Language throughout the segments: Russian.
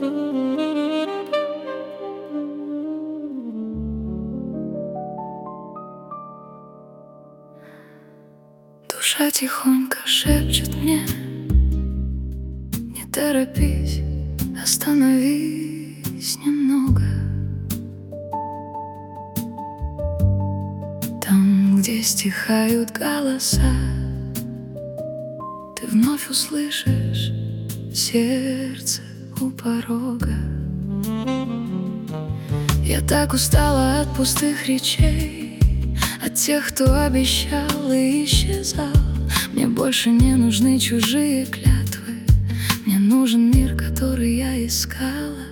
Душа тихонько шепчет мне: не торопись, остановись немного. Там, где стихают голоса, ты вновь услышишь сердце у порога. Я так устала от пустых речей, от тех, кто обещал и исчезал. Мне больше не нужны чужие клятвы, мне нужен мир, который я искала.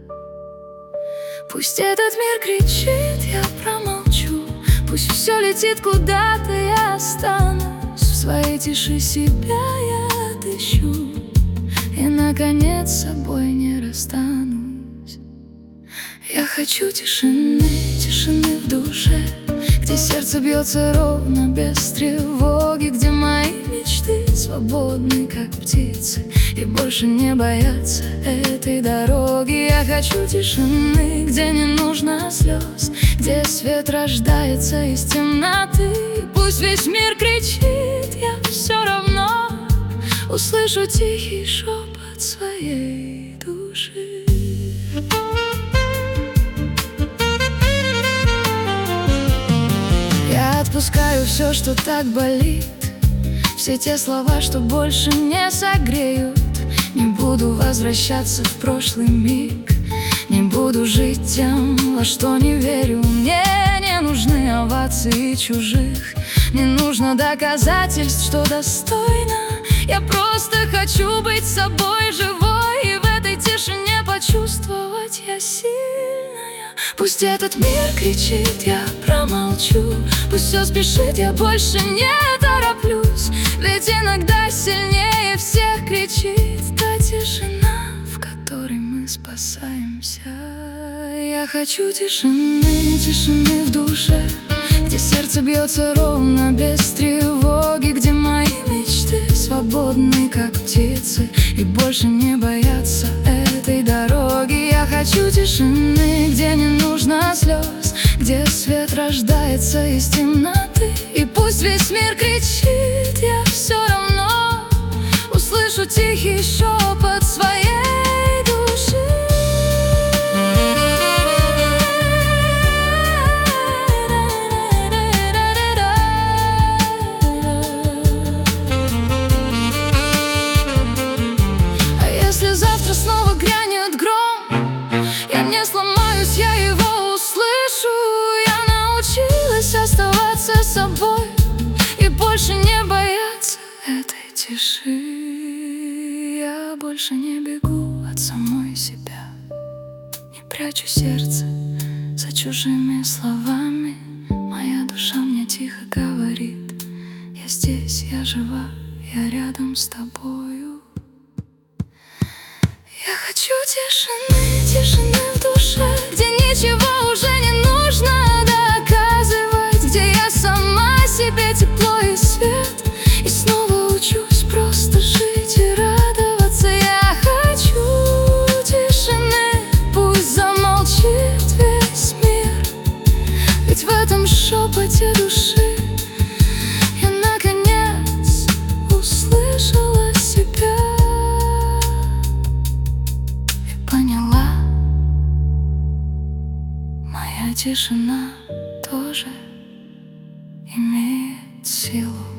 Пусть этот мир кричит, я промолчу. Пусть все летит куда-то, я останусь. В своей тиши себя я отыщу и, наконец, с собой не расстанусь. Я хочу тишины, тишины в душе, где сердце бьется ровно, без тревоги, где мои мечты свободны, как птицы, и больше не боятся этой дороги. Я хочу тишины, где не нужно слез, где свет рождается из темноты. Пусть весь мир кричит, я все равно услышу тихий шепот своей души. Я отпускаю все, что так болит, все те слова, что больше не согреют. Не буду возвращаться в прошлый миг, не буду жить тем, во что не верю. Мне не нужны овации чужих, не нужно доказательств, что достойна. Я просто хочу быть собой живой и в этой тишине почувствовать, я сильная. Пусть этот мир кричит, я промолчу. Пусть все спешит, я больше не тороплюсь. Ведь иногда сильнее всех кричит та тишина, в которой мы спасаемся. Я хочу тишины, тишины в душе, где сердце бьется ровно, без тревоги, где мои мечты свободны, как птицы, и больше не боятся этой дороги. Я хочу тишины, где не нужно слез, где свет рождается из темноты. И пусть весь мир кричит, я все равно услышу тихий шепот своей души. Завтра снова грянет гром, я не сломаюсь, я его услышу. Я научилась оставаться собой и больше не бояться этой тиши. Я больше не бегу от самой себя, не прячу сердце за чужими словами. Моя душа мне тихо говорит: я здесь, я жива, я рядом с тобою. Я хочу тишины, тишины в душе, где ничего уже не нужно доказывать, где я сама себе тепло и свет, и снова учусь просто жить и радоваться. Я хочу тишины, пусть замолчит весь мир, ведь в этом шепоте души я наконец услышала себя. Моя тишина тоже имеет силу.